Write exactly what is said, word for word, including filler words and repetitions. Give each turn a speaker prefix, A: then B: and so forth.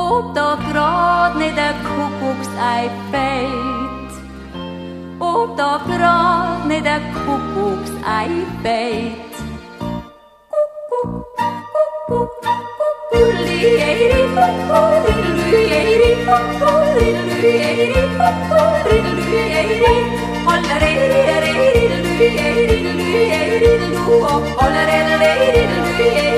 A: ob da grad nicht der Kuckucksei fällt, ob da grad nicht der Kuckucksei fällt. Kuckuck, Kuckuck, Kuckuck,